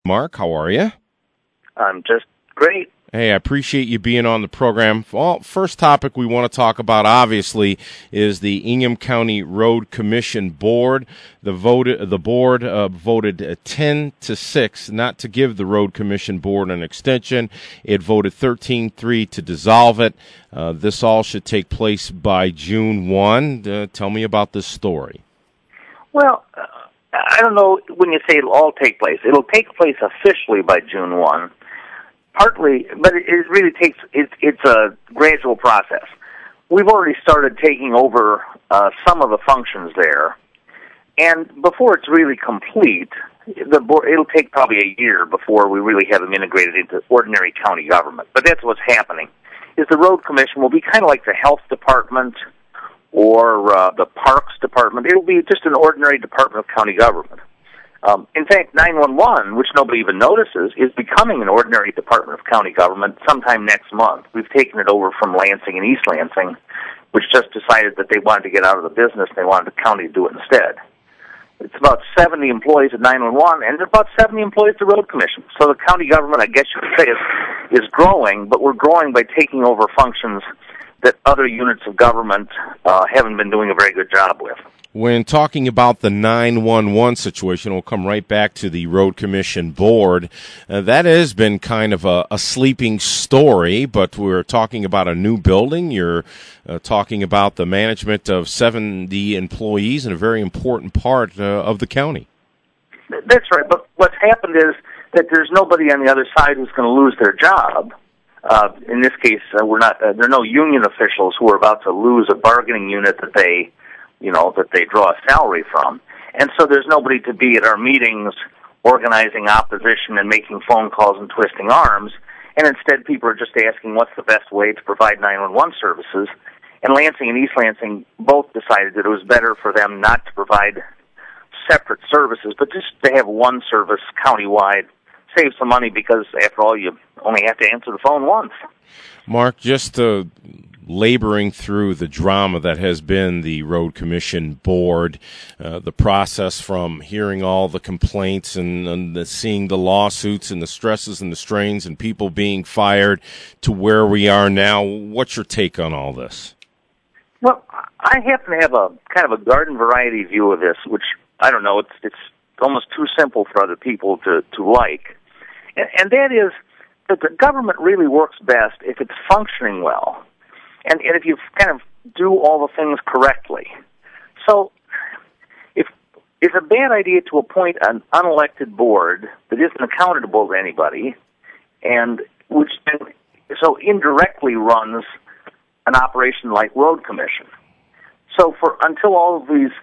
Mark, how are you? I'm just great. Hey, I appreciate you being on the program. Well, first topic we want to talk about, obviously, is the Ingham County Road Commission Board. The board voted 10-6 not to give the Road Commission Board an extension. It voted 13-3 to dissolve it. This all should take place by June 1. Tell me about this story. Well, I don't know when you say it'll all take place. It'll take place officially by June 1. Partly, but it really takes, it's a gradual process. We've already started taking over some of the functions there, and before it's really complete, the board, it'll take probably a year before we really have them integrated into ordinary county government. But that's what's happening, is the road commission will be kind of like the health department or the parks department. It'll be just an ordinary department of county government. In fact, 911, which nobody even notices, is becoming an ordinary department of county government sometime next month. We've taken it over from Lansing and East Lansing, which just decided that they wanted to get out of the business and they wanted the county to do it instead. It's about 70 employees at 911 and about 70 employees at the road commission. So the county government, I guess you could say, is growing, but we're growing by taking over functions that other units of government haven't been doing a very good job with. When talking about the 911 situation, we'll come right back to the Road Commission Board. That has been kind of a sleeping story, but we're talking about a new building. You're talking about the management of 70 employees in a very important part of the county. That's right, but what's happened is that there's nobody on the other side who's going to lose their job. In this case, there are no union officials who are about to lose a bargaining unit that they draw a salary from. And so there's nobody to be at our meetings organizing opposition and making phone calls and twisting arms. And instead, people are just asking what's the best way to provide 911 services. And Lansing and East Lansing both decided that it was better for them not to provide separate services, but just to have one service countywide. Save some money because, after all, you only have to answer the phone once. Mark, just laboring through the drama that has been the Road Commission Board, the process from hearing all the complaints and seeing the lawsuits and the stresses and the strains and people being fired to where we are now. What's your take on all this? Well, I happen to have a kind of a garden variety view of this, which, I don't know, it's almost too simple for other people to like. And that is that the government really works best if it's functioning well. And if you kind of do all the things correctly. So if it's a bad idea to appoint an unelected board that isn't accountable to anybody and which so indirectly runs an operation like road commission. So until all of these,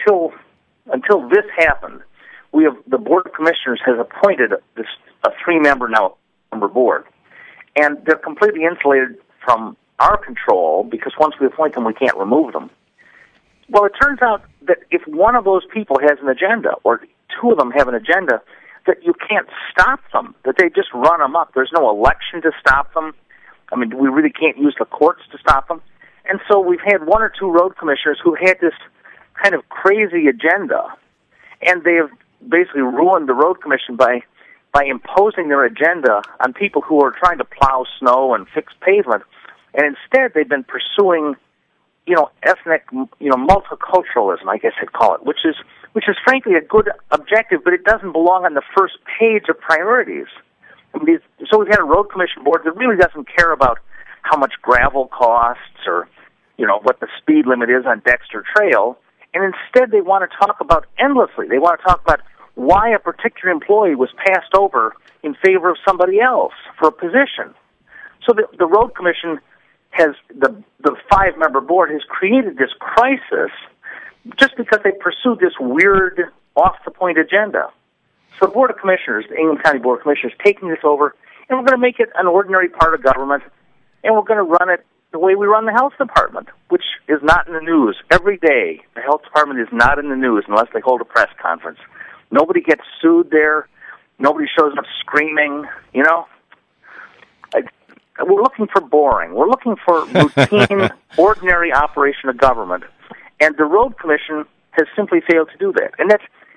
until this happened, the Board of Commissioners has appointed a three-member board. And they're completely insulated from our control because once we appoint them, we can't remove them. Well, it turns out that if one of those people has an agenda, or two of them have an agenda, that you can't stop them, that they just run them up. There's no election to stop them. I mean, we really can't use the courts to stop them. And so we've had one or two road commissioners who had this kind of crazy agenda, and they have basically ruined the road commission by imposing their agenda on people who are trying to plow snow and fix pavement. And instead, they've been pursuing, ethnic, multiculturalism, I guess I'd call it, which is frankly a good objective, but it doesn't belong on the first page of priorities. So we've had a road commission board that really doesn't care about how much gravel costs or, what the speed limit is on Dexter Trail, and instead they want to talk about endlessly. They want to talk about why a particular employee was passed over in favor of somebody else for a position. So the road commission has, the five-member board has created this crisis just because they pursued this weird, off-the-point agenda. So the Board of Commissioners, the Ingham County Board of Commissioners, taking this over, and we're going to make it an ordinary part of government, and we're going to run it the way we run the health department, which is not in the news. Every day, the health department is not in the news unless they hold a press conference. Nobody gets sued there. Nobody shows up screaming, We're looking for boring. We're looking for routine, ordinary operation of government. And the Road Commission has simply failed to do that. And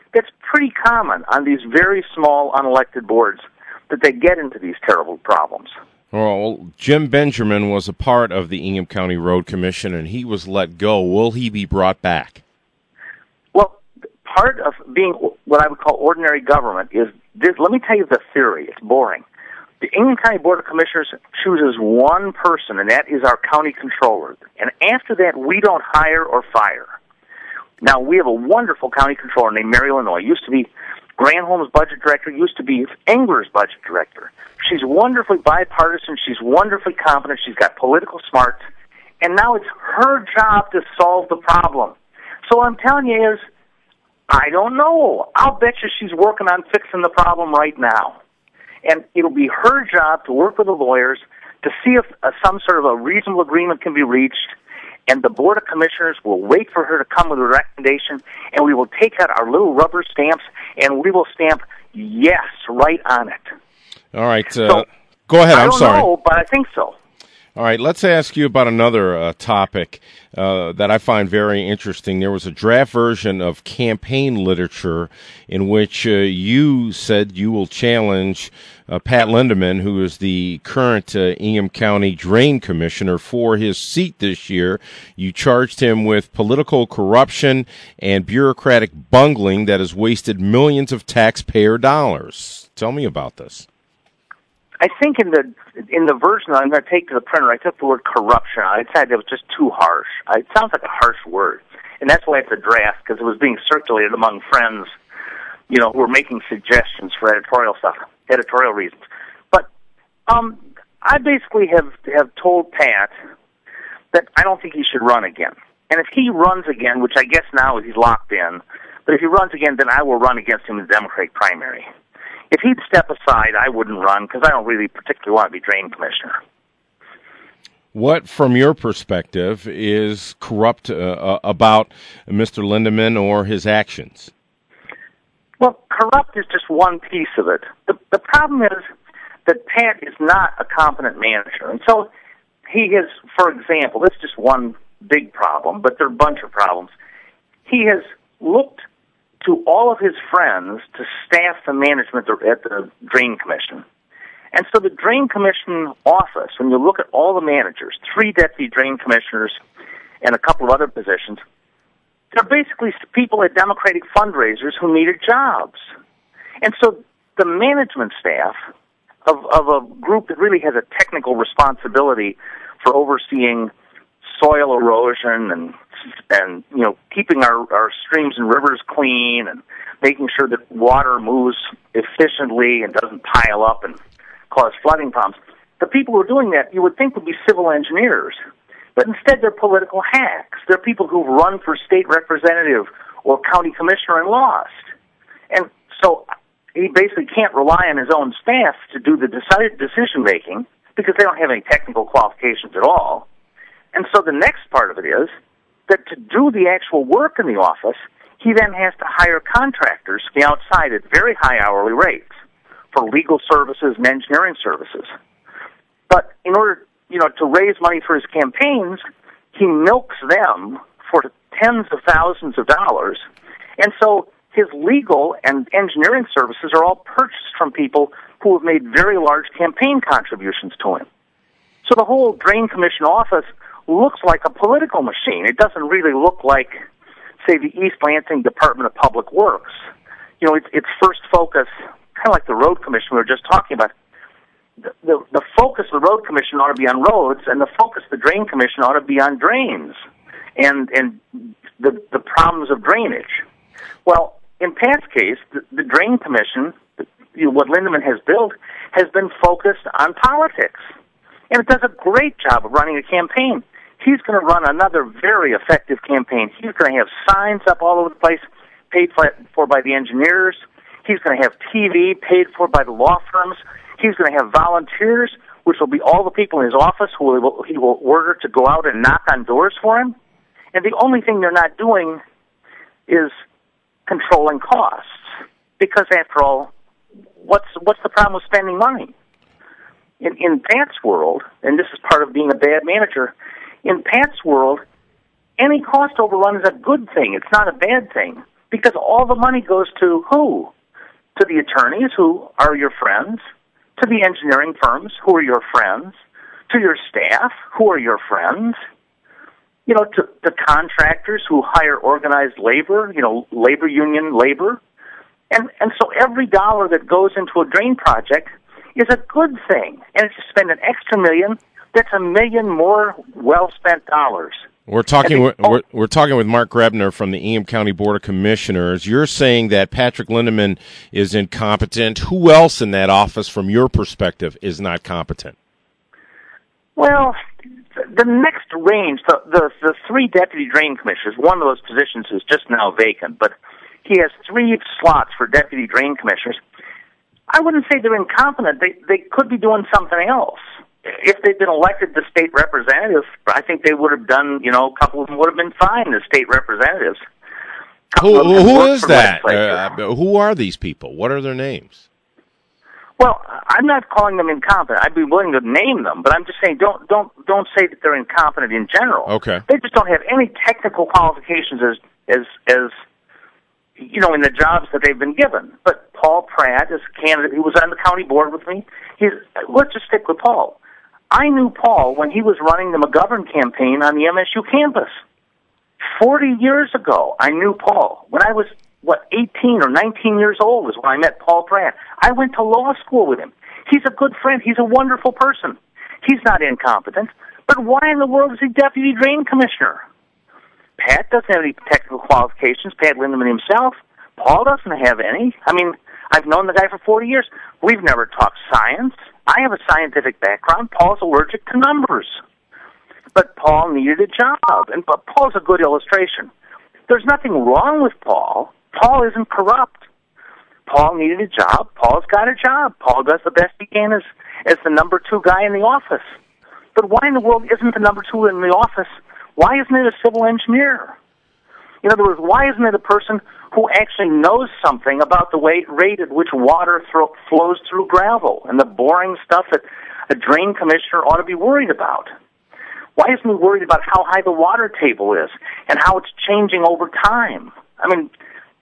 that's pretty common on these very small, unelected boards, that they get into these terrible problems. Well, Jim Benjamin was a part of the Ingham County Road Commission, and he was let go. Will he be brought back? Well, part of being what I would call ordinary government is this. Let me tell you the theory. It's boring. The Ingham County Board of Commissioners chooses one person, and that is our county controller. And after that, we don't hire or fire. Now, we have a wonderful county controller named Mary Lenoy. Used to be Granholm's budget director, used to be Engler's budget director. She's wonderfully bipartisan. She's wonderfully competent. She's got political smarts. And now it's her job to solve the problem. So what I'm telling you is, I don't know. I'll bet you she's working on fixing the problem right now. And it'll be her job to work with the lawyers to see if some sort of a reasonable agreement can be reached. And the Board of Commissioners will wait for her to come with a recommendation, and we will take out our little rubber stamps, and we will stamp yes right on it. All right. So, go ahead. I'm sorry. I don't know, but I think so. All right, let's ask you about another topic that I find very interesting. There was a draft version of campaign literature in which you said you will challenge Pat Lindeman, who is the current Ingham County Drain Commissioner, for his seat this year. You charged him with political corruption and bureaucratic bungling that has wasted millions of taxpayer dollars. Tell me about this. I think in the version I'm going to take to the printer, I took the word corruption. I decided it was just too harsh. It sounds like a harsh word, and that's why it's a draft, because it was being circulated among friends, who were making suggestions for editorial reasons. But I basically have told Pat that I don't think he should run again. And if he runs again, which I guess now he's locked in, but if he runs again, then I will run against him in the Democratic primary. If he'd step aside, I wouldn't run, because I don't really particularly want to be drain commissioner. What, from your perspective, is corrupt about Mr. Lindeman or his actions? Well, corrupt is just one piece of it. The problem is that Pat is not a competent manager. And so he has, for example, this is just one big problem, but there are a bunch of problems. He has looked to all of his friends to staff the management at the Drain Commission. And so the Drain Commission office, when you look at all the managers, 3 deputy drain commissioners and a couple of other positions, they're basically people at Democratic fundraisers who needed jobs. And so the management staff of a group that really has a technical responsibility for overseeing soil erosion and keeping our streams and rivers clean and making sure that water moves efficiently and doesn't pile up and cause flooding problems. The people who are doing that you would think would be civil engineers, but instead they're political hacks. They're people who've run for state representative or county commissioner and lost. And so he basically can't rely on his own staff to do the decision making because they don't have any technical qualifications at all. And so the next part of it is that to do the actual work in the office, he then has to hire contractors from the outside at very high hourly rates for legal services and engineering services. But in order, to raise money for his campaigns, he milks them for tens of thousands of dollars. And so his legal and engineering services are all purchased from people who have made very large campaign contributions to him. So the whole Drain Commission office looks like a political machine. It doesn't really look like, say, the East Lansing Department of Public Works. Its first focus, kind of like the Road Commission we were just talking about, the focus of the Road Commission ought to be on roads, and the focus of the Drain Commission ought to be on drains and the problems of drainage. Well, in Pat's case, the Drain Commission, what Lindeman has built, has been focused on politics. And it does a great job of running a campaign. He's going to run another very effective campaign. He's going to have signs up all over the place, paid for by the engineers. He's going to have TV paid for by the law firms. He's going to have volunteers, which will be all the people in his office who he will order to go out and knock on doors for him. And the only thing they're not doing is controlling costs. Because after all, what's the problem with spending money? In Pat's world, and this is part of being a bad manager, in Pat's world, any cost overrun is a good thing. It's not a bad thing. because all the money goes to who? To the attorneys, who are your friends, to the engineering firms, who are your friends, to your staff, who are your friends, to the contractors who hire organized labor, labor union labor. And so every dollar that goes into a drain project is a good thing. And if you spend an extra $1 million, that's $1 million more well-spent dollars. We're talking with Mark Grebner from the Ingham County Board of Commissioners. You're saying that Patrick Lindeman is incompetent. Who else in that office, from your perspective, is not competent? Well, the next range, the 3 deputy drain commissioners, one of those positions is just now vacant, but he has 3 slots for deputy drain commissioners. I wouldn't say they're incompetent. They could be doing something else. If they'd been elected to state representatives, I think they would have done, a couple of them would have been fine as state representatives. Who is that? Who are these people? What are their names? Well, I'm not calling them incompetent. I'd be willing to name them, but I'm just saying don't say that they're incompetent in general. Okay. They just don't have any technical qualifications as in the jobs that they've been given. But Paul Pratt is a candidate who was on the county board with me. Let's just stick with Paul. I knew Paul when he was running the McGovern campaign on the MSU campus. 40 years ago, I knew Paul. When I was, 18 or 19 years old was when I met Paul Pratt. I went to law school with him. He's a good friend. He's a wonderful person. He's not incompetent. But why in the world is he deputy drain commissioner? Pat doesn't have any technical qualifications, Pat Lindeman himself. Paul doesn't have any. I mean, I've known the guy for 40 years. We've never talked science. I have a scientific background. Paul's allergic to numbers. But Paul needed a job, but Paul's a good illustration. There's nothing wrong with Paul. Paul isn't corrupt. Paul needed a job. Paul's got a job. Paul does the best he can as the number 2 guy in the office. But why in the world isn't the number 2 in the office? Why isn't it a civil engineer? In other words, why isn't it a person who actually knows something about the rate at which water flows through gravel and the boring stuff that a drain commissioner ought to be worried about? Why isn't he worried about how high the water table is and how it's changing over time? I mean,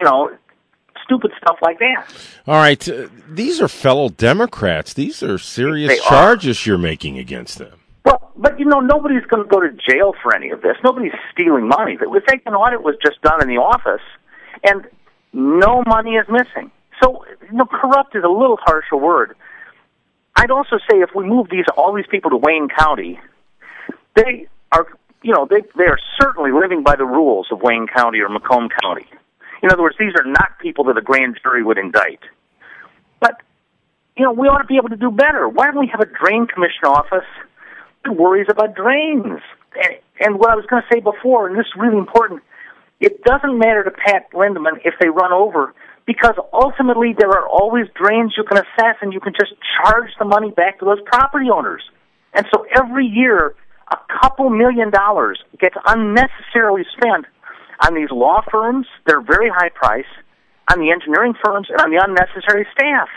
stupid stuff like that. All right. These are fellow Democrats. These are serious charges you're making against them. Well, but nobody's going to go to jail for any of this. Nobody's stealing money. The second audit was just done in the office, and no money is missing. So, corrupt is a little harsher word. I'd also say if we move all these people to Wayne County, they are, they are certainly living by the rules of Wayne County or Macomb County. In other words, these are not people that a grand jury would indict. But, we ought to be able to do better. Why don't we have a drain commission office that worries about drains? And what I was going to say before, and this is really important, it doesn't matter to Pat Lindeman if they run over, because ultimately there are always drains you can assess, and you can just charge the money back to those property owners. And so every year, a couple $1 million gets unnecessarily spent on these law firms, they're very high price, on the engineering firms, and on the unnecessary staff.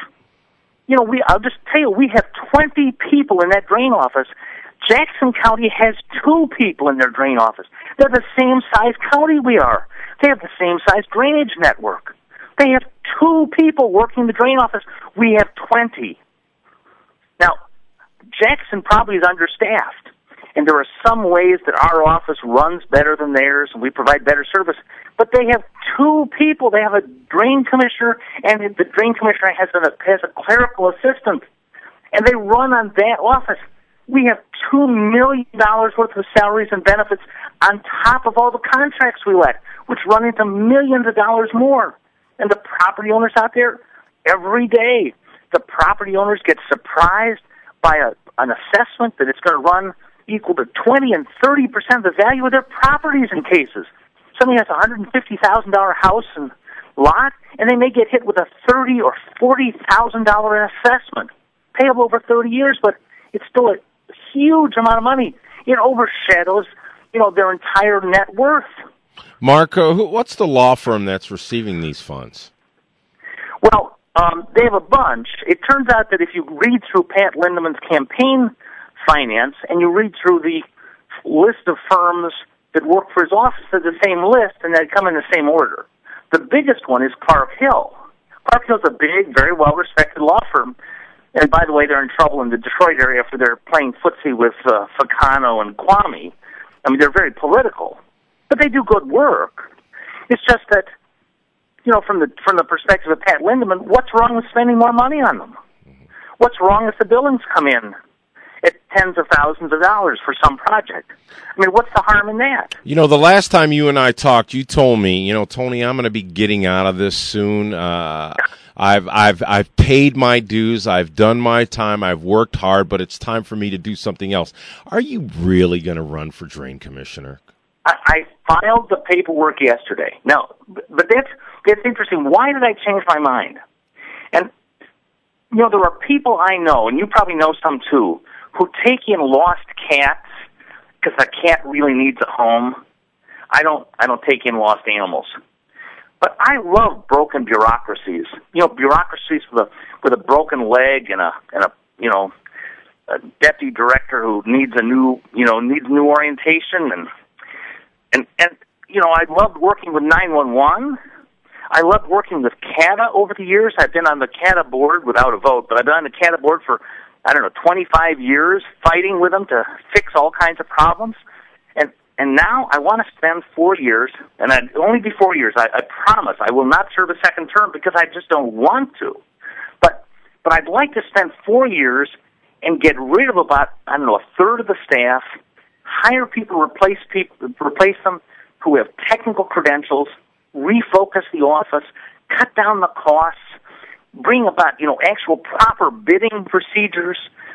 I'll just tell you, we have 20 people in that drain office. Jackson County has 2 people in their drain office. They're the same size county we are. They have the same size drainage network. They have 2 people working the drain office. We have 20. Now, Jackson probably is understaffed, and there are some ways that our office runs better than theirs, and we provide better service. But they have 2 people. They have a drain commissioner, and the drain commissioner has a clerical assistant, and they run on that office. We have $2 million worth of salaries and benefits on top of all the contracts we let, which run into millions of dollars more. And the property owners out there, every day, the property owners get surprised by an assessment that it's going to run equal to 20 and 30% of the value of their properties in cases. Somebody has a $150,000 house and lot, and they may get hit with a $30,000 or $40,000 assessment, payable over 30 years, but it's still a huge amount of money. It overshadows, their entire net worth. Mark, what's the law firm that's receiving these funds? Well, they have a bunch. It turns out that if you read through Pat Lindeman's campaign finance and you read through the list of firms that work for his office, they're the same list and they come in the same order. The biggest one is Clark Hill. Clark Hill's a big, very well-respected law firm. And by the way, they're in trouble in the Detroit area for their playing footsie with Facano and Kwame. I mean, they're very political, but they do good work. It's just that, from the perspective of Pat Lindeman, what's wrong with spending more money on them? What's wrong if the billings come in at tens of thousands of dollars for some project? I mean, what's the harm in that? The last time you and I talked, you told me, Tony, I'm going to be getting out of this soon. I've paid my dues. I've done my time. I've worked hard, but it's time for me to do something else. Are you really going to run for drain commissioner? I filed the paperwork yesterday. Now, but that's interesting. Why did I change my mind? And, there are people I know, and you probably know some too, who take in lost cats because a cat really needs a home. I don't take in lost animals. But I love broken bureaucracies. Bureaucracies with a broken leg and a deputy director who needs new orientation and I loved working with 911. I loved working with CATA over the years. I've been on the CATA board without a vote, but I've been on the CATA board for 25 years, fighting with them to fix all kinds of problems. And now I want to spend 4 years, and I'd only be 4 years. I promise I will not serve a second term because I just don't want to. But I'd like to spend 4 years and get rid of about, a third of the staff, hire people, replace them who have technical credentials, refocus the office, cut down the costs, bring about, actual proper bidding procedures.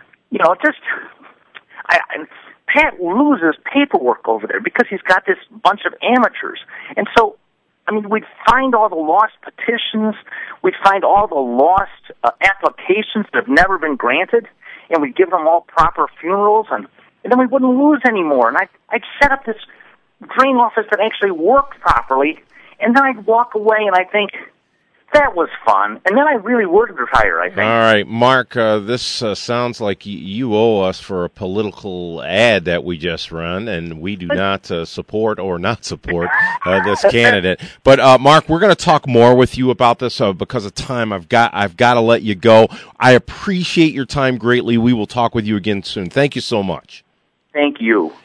Pat loses paperwork over there because he's got this bunch of amateurs. And so, we'd find all the lost petitions, we'd find all the lost applications that have never been granted, and we'd give them all proper funerals, and then we wouldn't lose anymore. And I'd set up this drain office that actually worked properly, and then I'd walk away and I think, that was fun. And then I really would retire, I think. All right, Mark, this sounds like you owe us for a political ad that we just run, and we do not support or not support this candidate. But, Mark, we're going to talk more with you about this because of time. I've got to let you go. I appreciate your time greatly. We will talk with you again soon. Thank you so much. Thank you.